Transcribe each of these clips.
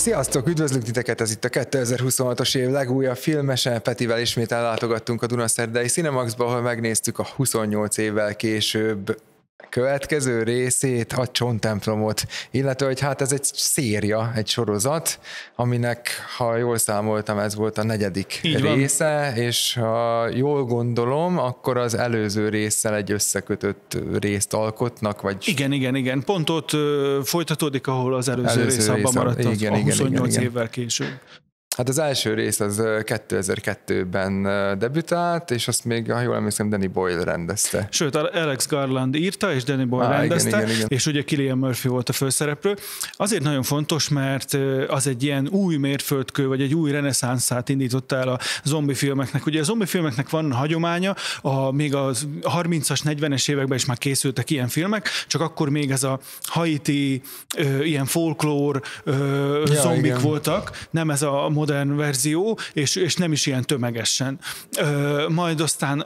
Sziasztok, üdvözlünk titeket, ez itt a 2026-os év legújabb filmese. Petivel ismét ellátogattunk a Dunaszerdai Cinemaxba, ahol megnéztük a 28 évvel később következő részét, a Csonttemplomot, illetve hogy hát ez egy széria, egy sorozat, aminek, ha jól számoltam, ez volt a 4. része, és ha jól gondolom, akkor az előző résszel egy összekötött részt alkotnak, vagy... Igen. Pont ott folytatódik, ahol az előző rész abban maradt, a 28 évvel később. Hát az első rész az 2002-ben debütált, és azt még, ha jól emlékszem, Danny Boyle rendezte. Sőt, Alex Garland írta, és Danny Boyle rendezte, igen. És ugye Cillian Murphy volt a főszereplő. Azért nagyon fontos, mert az egy ilyen új mérföldkő, vagy egy új reneszánszát indította el a zombifilmeknek. Ugye a zombifilmeknek van hagyománya, még a 30-as, 40-es években is már készültek ilyen filmek, csak akkor még ez a haiti, ilyen folklór zombik voltak, nem ez a modern verzió, és nem is ilyen tömegesen. Majd aztán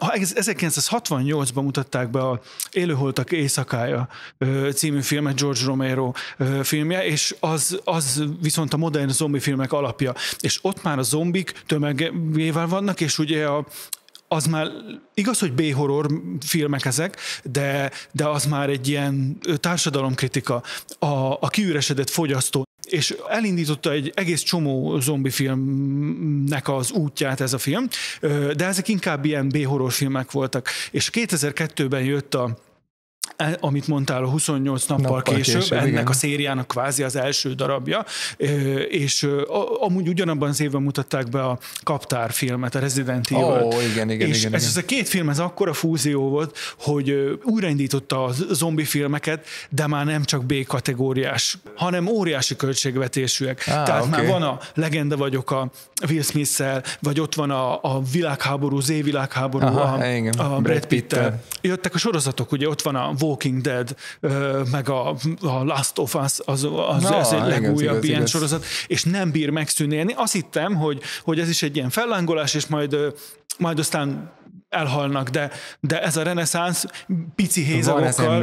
1968-ban mutatták be a Élőholtak éjszakája című filmet, George Romero filmje, és az viszont a modern zombi filmek alapja. És ott már a zombik tömegével vannak, és ugye az már igaz, hogy B-horror filmek ezek, de az már egy ilyen társadalomkritika, a kiüresedett fogyasztó, és elindította egy egész csomó zombifilmnek az útját ez a film, de ezek inkább ilyen B-horror filmek voltak. És 2002-ben jött amit mondtál, a 28 nappal később, ennek igen. A szériának kvázi az első darabja, és amúgy ugyanabban az évben mutatták be a Kaptár filmet, a Resident Evil. Igen. Ez a két film, ez akkora fúzió volt, hogy újraindította a zombi filmeket, de már nem csak B-kategóriás, hanem óriási költségvetésűek. Tehát már van a Legenda vagyok a Will Smith-szel, vagy ott van a világháború, Z-világháború, a Brad Pitt-tel. Jöttek a sorozatok, ugye ott van a Walking Dead, meg a Last of Us, ez egy legújabb ilyen sorozat, és nem bír megszűnni. Azt hittem, hogy ez is egy ilyen fellángolás, és majd aztán elhalnak, de ez a reneszánsz pici hézagokkal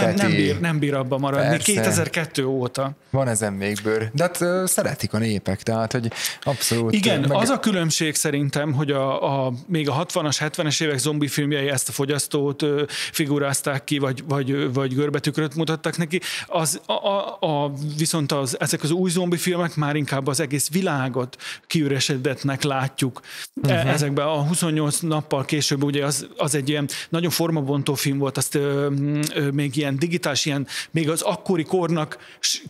nem bír abba maradni. Persze. 2002 óta. Van ezen még bőr. De hát szeretik a népek, tehát hogy abszolút... Igen, az a különbség szerintem, hogy még a 60-as, 70-es évek zombi filmjei ezt a fogyasztót figurázták ki, vagy görbetükröt mutattak neki, viszont ezek az új zombi filmek már inkább az egész világot kiüresedettnek látjuk. Ezekben a 28 nappal később ugye az egy ilyen nagyon formabontó film volt, azt még ilyen digitális, még az akkori kornak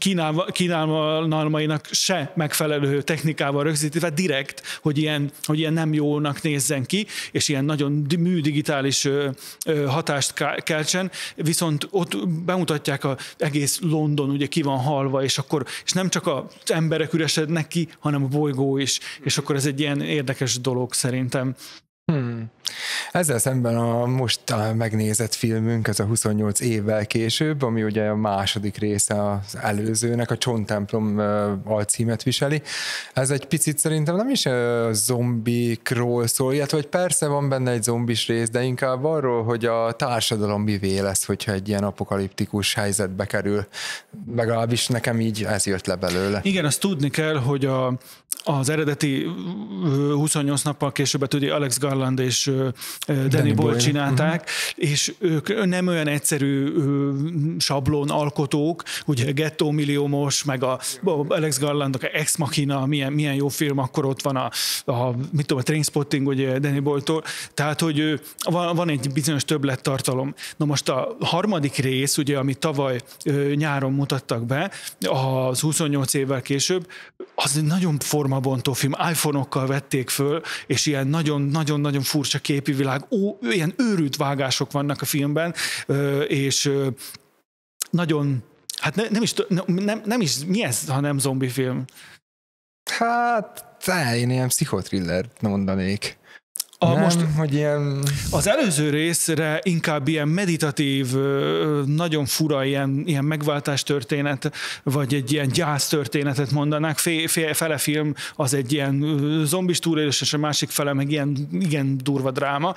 kínálmainak se megfelelő technikával rögzítve direkt, hogy ilyen nem jónak nézzen ki, és ilyen nagyon műdigitális hatást keltsen, viszont ott bemutatják az egész London, ugye ki van halva, és nem csak az emberek üresednek ki, hanem a bolygó is, és akkor ez egy ilyen érdekes dolog szerintem. Ezzel szemben a most megnézett filmünk, ez a 28 évvel később, ami ugye a második része az előzőnek, a Csonttemplom alcímet viseli. Ez egy picit szerintem nem is a zombikról szól, illetve hogy persze van benne egy zombis rész, de inkább arról, hogy a társadalom mivé lesz, hogyha egy ilyen apokaliptikus helyzetbe kerül. Legalábbis nekem így ez jött le belőle. Igen, azt tudni kell, hogy az eredeti 28 nappal későbbet ugye Alex Garland és Danny Boyle csinálták, és ők nem olyan egyszerű sablon alkotók, ugye Ghetto Milliómos, meg a Alex Garlandok a Ex Machina, milyen jó film, akkor ott van a Trainspotting, ugye Danny Boyle-tól, tehát, hogy van egy bizonyos többlettartalom. Na most a harmadik rész, ugye, amit tavaly nyáron mutattak be, az 28 évvel később, az egy nagyon formabontó film, iPhone-okkal vették föl, és ilyen nagyon-nagyon furcsa képi világ, ilyen őrült vágások vannak a filmben, és nagyon, hát nem is mi ez, ha nem zombi film? Hát, én ilyen pszichotrillert mondanék. Hogy ilyen... Az előző részre inkább ilyen meditatív, nagyon fura ilyen megváltás történet, vagy egy ilyen gyász történetet mondanák. Fele film az egy ilyen zombis túlélés, és a másik fele meg ilyen igen durva dráma.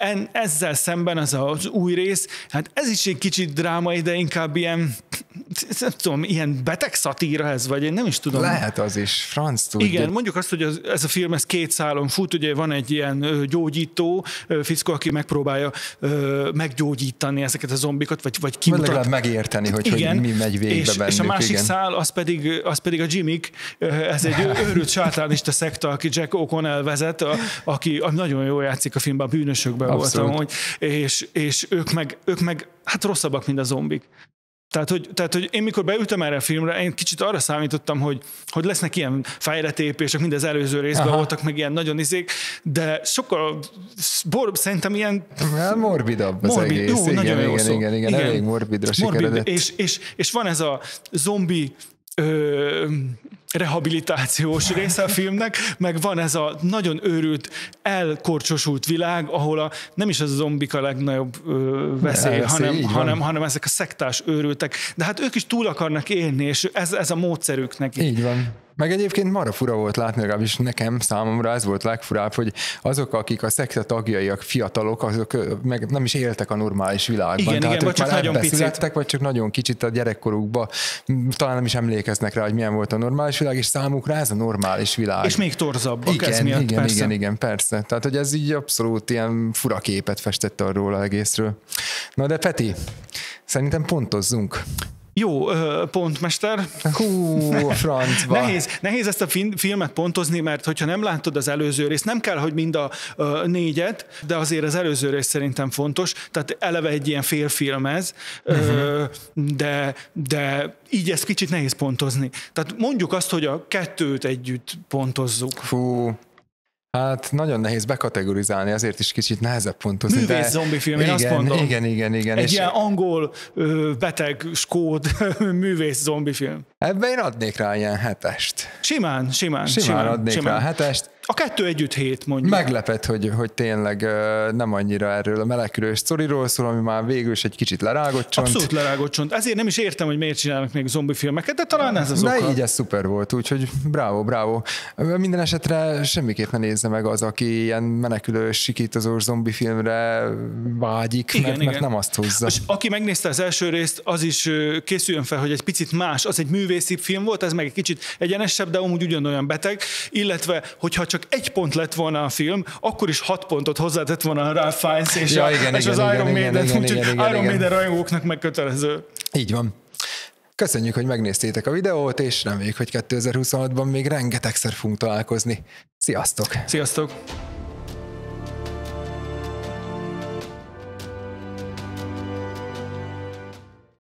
Ezzel szemben ez az új rész, hát ez is egy kicsit drámai, de inkább ilyen nem tudom, ilyen beteg szatíra ez, vagy én nem is tudom. Lehet az is, franc tudja. Igen, mondjuk azt, hogy ez a film ez 2 szálon fut, ugye van egy ilyen gyógyító fickó, aki megpróbálja meggyógyítani ezeket a zombikat, vagy kimutat. Legalább megérteni, hogy mi megy végbe bennük. És a másik szál, az pedig a Jimmy, ez egy őrült sátánista szekta, aki Jack O'Connell vezet, aki nagyon jól játszik a filmben, a bűnösökben voltam, hogy, és ők meg hát rosszabbak, mint a zombik. Tehát, hogy én mikor beültem erre a filmre, én kicsit arra számítottam, hogy lesznek ilyen fejletépések, mind az előző részben voltak, meg ilyen nagyon izék, de sokkal szerintem ilyen... Morbidabb az egész. Jó, igen, elég morbidra sikeredett. És van ez a zombi rehabilitációs része a filmnek, meg van ez a nagyon őrült, elkorcsosult világ, ahol nem is az a zombik a legnagyobb veszély, hanem ezek a szektás őrültek. De hát ők is túl akarnak élni, és ez a módszerük neki. Így van. Meg egyébként marha fura volt látni, legalábbis számomra ez volt legfurább, hogy azok, akik a szekta tagjaiak, fiatalok, azok meg nem is éltek a normális világban. Igen, vagy csak nagyon picit. Születtek, vagy csak nagyon kicsit a gyerekkorukban, talán nem is emlékeznek rá, hogy milyen volt a normális világ, és számukra ez a normális világ. És még torzabbak ez miatt, igen, persze. Tehát, hogy ez így abszolút ilyen fura képet festett arról az egészről. Na de Peti, szerintem pontozzunk. Jó, pontmester. Francba. Nehéz ezt a filmet pontozni, mert hogyha nem látod az előző részt, nem kell, hogy mind a 4-et, de azért az előző rész szerintem fontos, tehát eleve egy ilyen félfilm ez, de így ezt kicsit nehéz pontozni. Tehát mondjuk azt, hogy a 2-t együtt pontozzuk. Hát nagyon nehéz bekategorizálni, azért is kicsit nehezebb pontozni. Művész zombifilm, én azt mondom. Igen. Egy ilyen angol, beteg, skód művész zombifilm. Ebben én adnék rá ilyen 7-est. Simán adnék rá 7-est. A 2 együtt 7, mondjuk. Meglepett, hogy tényleg nem annyira erről a melegülős sztoriról szól, ami már végül is egy kicsit lerágott csont. Abszolút lerágott csont. Ezért nem is értem, hogy miért csinálnak még zombifilmeket, de talán ez az oka. De így ez szuper volt, úgyhogy bravo. Minden esetre semmiképp ne nézze meg az, aki ilyen menekülős, sikítozós zombifilmre vágyik, mert nem azt hozza. És aki megnézte az első részt, az is készüljön fel, hogy egy picit más, az egy művészi film volt, ez meg egy kicsit egyenesebb, de amúgy ugyanolyan beteg, illetve hogyha csak 1 pont lett volna a film, akkor is 6 pontot hozzátett volna a Ralph Fiennes és az Iron Maiden, úgyhogy Iron Maiden rajongóknak megkötelező. Így van. Köszönjük, hogy megnéztétek a videót, és reméljük, hogy 2026-ban még rengetegszer fogunk találkozni. Sziasztok! Sziasztok!